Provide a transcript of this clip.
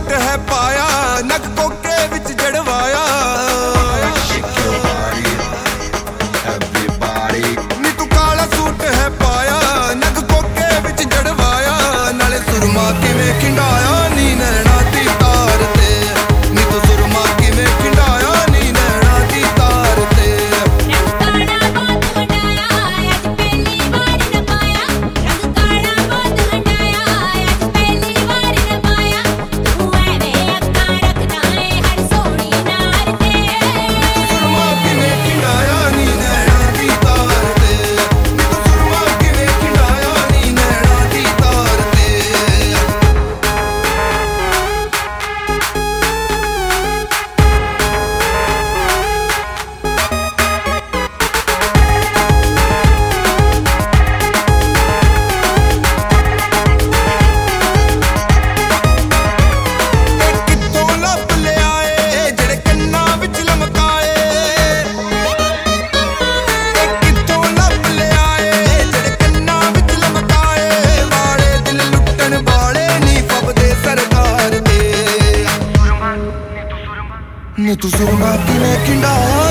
suit है पाया नग कोके विच जड़वाया नी तू काला सूट है पाया नग कोके विच जड़वाया नाले सुरमा किवें खिंडाया नी नैना दी तार ते नी तू सुरमा किवें खिंडाया नी नैना दी तार ते नी तू सुरमा किवें खिंडाया